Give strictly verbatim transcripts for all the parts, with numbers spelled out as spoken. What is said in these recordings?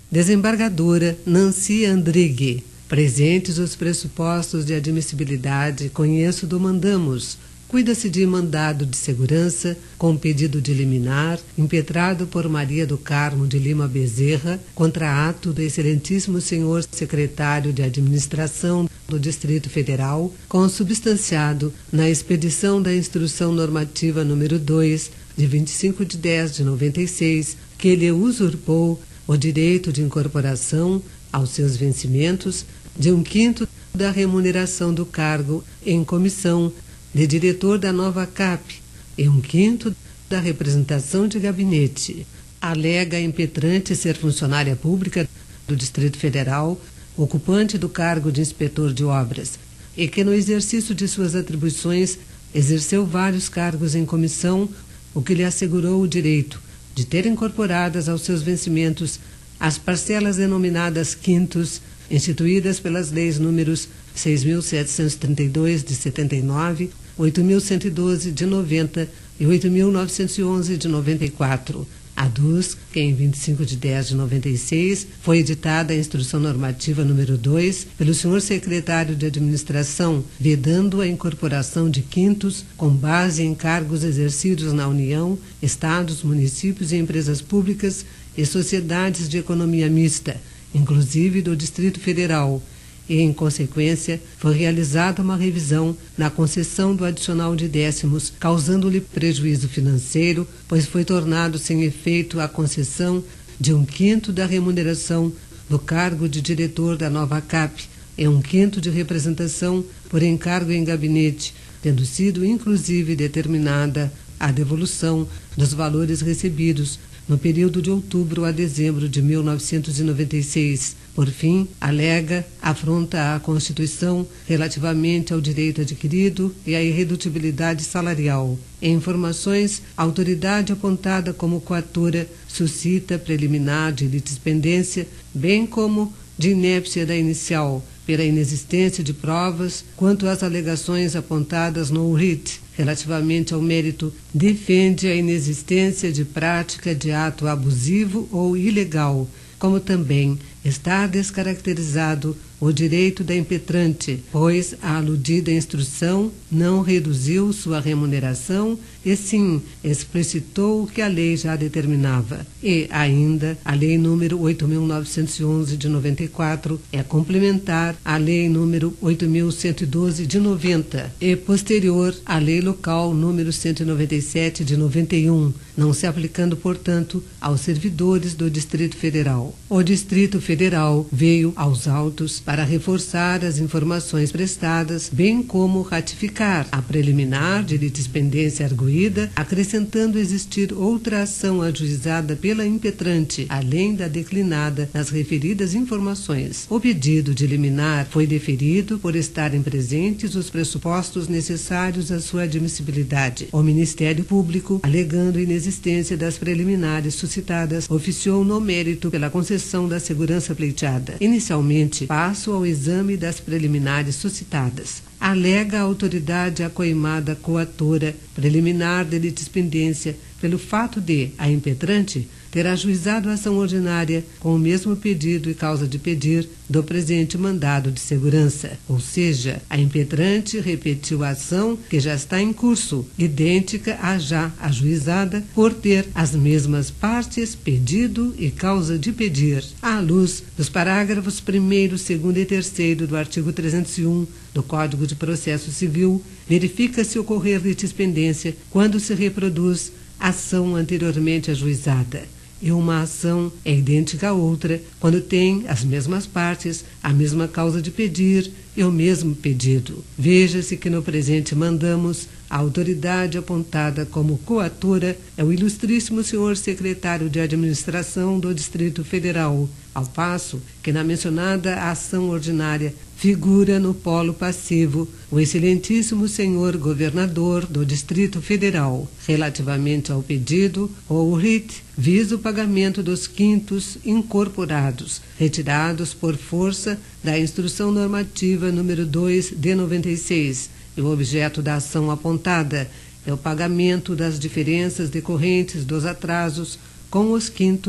Desembargadora Nancy Andrighi. Presentes os pressupostos de admissibilidade, conheço do mandamos. Cuida-se de mandado de segurança, com pedido de liminar, impetrado por Maria do Carmo de Lima Bezerra, contra ato do excelentíssimo senhor secretário de Administração do Distrito Federal, consubstanciado na expedição da Instrução Normativa número dois, de vinte e cinco de dez de noventa e seis, que lhe usurpou o direito de incorporação aos seus vencimentos de um quinto da remuneração do cargo em comissão de diretor da nova C A P e um quinto da representação de gabinete. Alega a impetrante ser funcionária pública do Distrito Federal, ocupante do cargo de inspetor de obras, e que no exercício de suas atribuições exerceu vários cargos em comissão, o que lhe assegurou o direito de ter incorporadas aos seus vencimentos as parcelas denominadas quintos, instituídas pelas leis números seis mil setecentos e trinta e dois de setenta e nove, oito mil cento e doze de noventa e oito mil novecentos e onze de noventa e quatro. Aduz que em vinte e cinco de dez de noventa e seis foi editada a Instrução Normativa número dois pelo senhor secretário de Administração, vedando a incorporação de quintos com base em cargos exercidos na União, Estados, municípios e empresas públicas e sociedades de economia mista, inclusive do Distrito Federal, e, em consequência, foi realizada uma revisão na concessão do adicional de décimos, causando-lhe prejuízo financeiro, pois foi tornado sem efeito a concessão de um quinto da remuneração do cargo de diretor da nova C A P e um quinto de representação por encargo em gabinete, tendo sido, inclusive, determinada a devolução dos valores recebidos no período de outubro a dezembro de mil novecentos e noventa e seis. Por fim, alega afronta à Constituição relativamente ao direito adquirido e à irredutibilidade salarial. Em informações, a autoridade apontada como coatora suscita preliminar de litispendência, bem como de inépcia da inicial, pela inexistência de provas quanto às alegações apontadas no U R I T, relativamente ao mérito, defende a inexistência de prática de ato abusivo ou ilegal, como também está descaracterizado o direito da impetrante, pois a aludida instrução não reduziu sua remuneração e sim explicitou o que a lei já determinava. E ainda a lei número oito mil novecentos e onze de noventa e quatro é complementar à lei número oito mil cento e doze de noventa e posterior à lei local número cento e noventa e sete de noventa e um, não se aplicando, portanto, aos servidores do Distrito Federal. O Distrito Federal veio aos autos para reforçar as informações prestadas, bem como ratificar a preliminar de litispendência arguída, acrescentando existir outra ação ajuizada pela impetrante, além da declinada nas referidas informações. O pedido de liminar foi deferido por estarem presentes os pressupostos necessários à sua admissibilidade. O Ministério Público, alegando inexistência das preliminares suscitadas, oficiou no mérito pela concessão da segurança pleiteada. Inicialmente, passo ao exame das preliminares suscitadas. Alega a autoridade acoimada coatora preliminar de litispendência pelo fato de a impetrante ter ajuizado a ação ordinária com o mesmo pedido e causa de pedir do presente mandado de segurança. Ou seja, a impetrante repetiu a ação que já está em curso, idêntica à já ajuizada, por ter as mesmas partes, pedido e causa de pedir. À luz dos parágrafos primeiro, segundo e terceiro do artigo trezentos e um do Código de Processo Civil, verifica-se ocorrer litispendência quando se reproduz ação anteriormente ajuizada. E uma ação é idêntica à outra quando tem as mesmas partes, a mesma causa de pedir e o mesmo pedido. Veja-se que no presente mandamos a autoridade apontada como coatora é o ilustríssimo senhor secretário de Administração do Distrito Federal, ao passo que na mencionada ação ordinária figura no polo passivo o excelentíssimo senhor governador do Distrito Federal. Relativamente ao pedido, o U R I T visa o pagamento dos quintos incorporados, retirados por força da Instrução Normativa número dois de noventa e seis, e o objeto da ação apontada é o pagamento das diferenças decorrentes dos atrasos com os quintos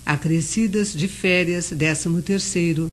acrescidas de férias décimo terceiro,